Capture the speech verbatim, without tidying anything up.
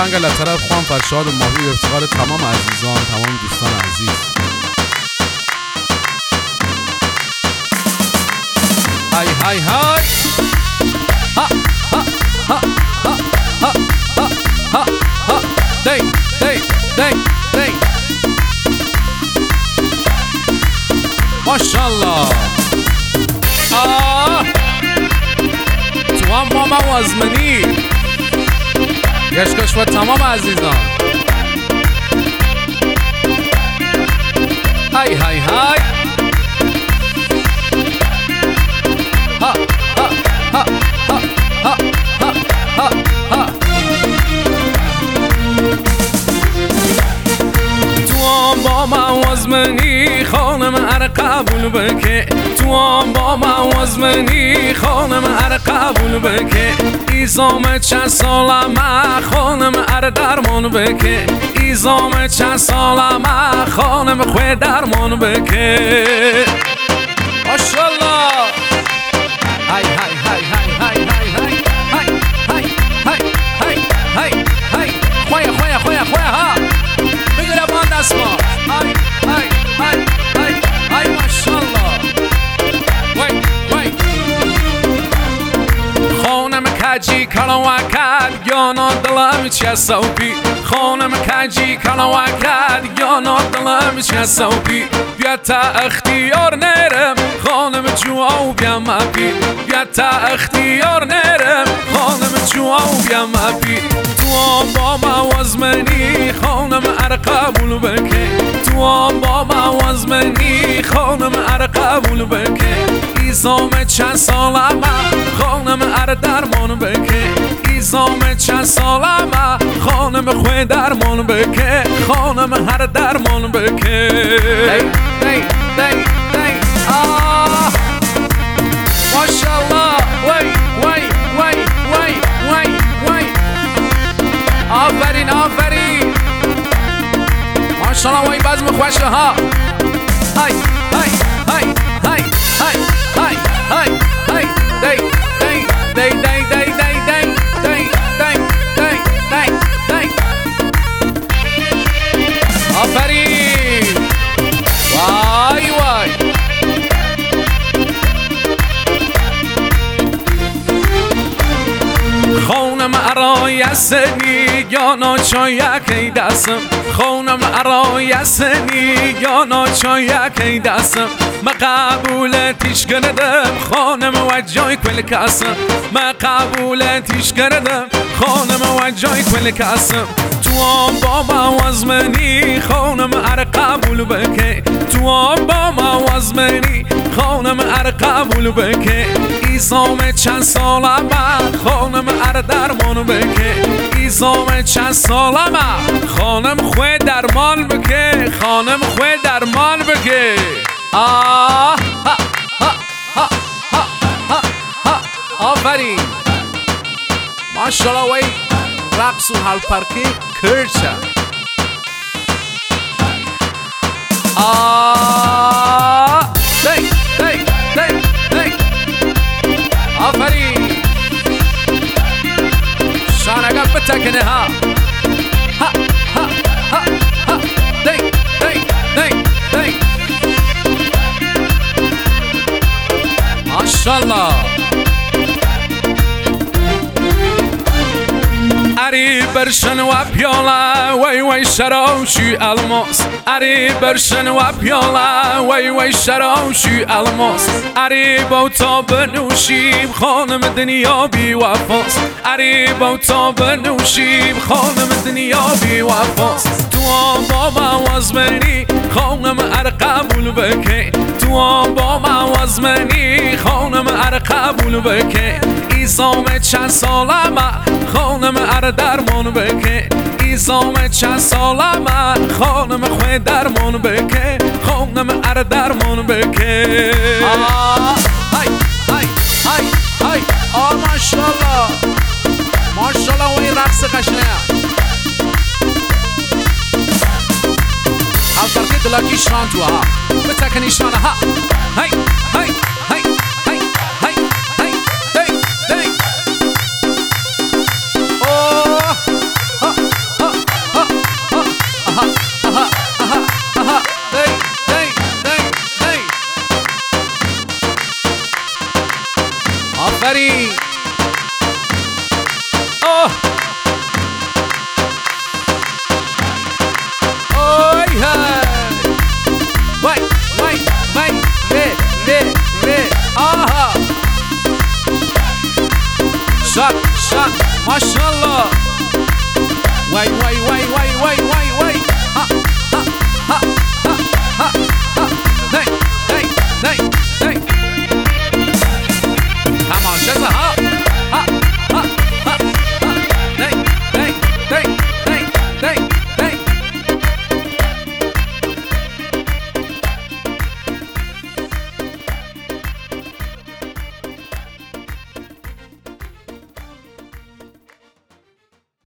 آهنگ لطرف خوان فرشاد و ماهی به افتخار تمام عزیزان، تمام دوستان عزیز. های های های ها ها ها ها ها ها ها ها دی دی دی دی ماشاءالله. آه تو هم ماما وازمنی گشکش و تمام عزیزان. های های های ها ها ها ها ها ها ها ها. تو هم با من وازمنی خانم ار قبول بکه، تو هم با من وازمنی خانم ار قبول بکه. ایزام چند سالمه خانم ار درمان بکه، ایزام چند سالمه خانم خوی درمان بکه. ماشاءالله. های های های های های های های های های های های های خویا خویا خویا خویا ها بگیره باند اسما. های های های های های ماشاءالله. وای وای خانم کجی کلا وکد یا نا دلم چه سوپی، خانم کجی کلا وکد یا نا دلم چه سوپی. بیا تا اختیار نرم خانم جواب بیا مبی، بیا تا اختیار نرم خانم جواب بیا مبی. تو هم با من وازمنی خانم ار قبول بکه، تو هم با من وازمنی خانم ار قبول بکه. ایزام چند سالمه خانم ار درمان بکه، ایزام چند سالمه خانم خوی درمان بکه، خانم هر درمان بکه. دی دی دی دی آه ماشاءالله. وای وای وای وای وای وای آفرین آفرین ماشاءالله. وای بزم خوشه ها. های های های های های های های های دی دی دی دی دی دی دی دی دی دی دی دی آفرین. وای وای خانم ارای سنی یا ناچای کی دستم، خانم ارای سنی یا ناچای کی دستم. ما قبولتیش کردم خانم و جای کل کسم، ما قبولتیش کردم خانم و جای کل کسم. تو هم با من وازمنی خانم ار قبول بکه، تو هم با من وازمنی خانم ار قبول بکه. ایزام چند سالمه خانم ار درمان بکه، ایزام چند سالمه خانم خوی درمان بکه، خانم خوی درمان بکه. آه ها ها ها ها ها ها آفرین ماشاءالله. وی رقص و حال پرکی کرچه. آه دی دی دی دی آفرین شانگاه بتکنه ها ها ها ها ها دی دی دی دی ماشاءالله. اری برشن و پیاله وی وی شراوشی الماس، اری برشن و پیاله وی وی شراوشی الماس. اری بوتا بنوشیم خانم دنیا بی وفاست، اری بوتا بنوشیم خانم دنیا بی وفاست. تو هم با من وازمنی خانم ار قبول بکه، تو هم با من وازمنی خانم ار قبول بکه. ایزام چند سالمه خانم ار درمان بکه، ایزام چند سالمه خانم خوی درمان بکه، خانم ار درمان بکه. آه های های های های آه ماشاءالله ماشاءالله. وی رقص قشنه حال فرقی دلاکی شان تو ها بتکنی شانه ها. های های های های های های دی دی. اوه ها بری اوه اوی های وای وای وای وی وی وی آها شاک شاک ماشاءالله وای وای وای وای وای وای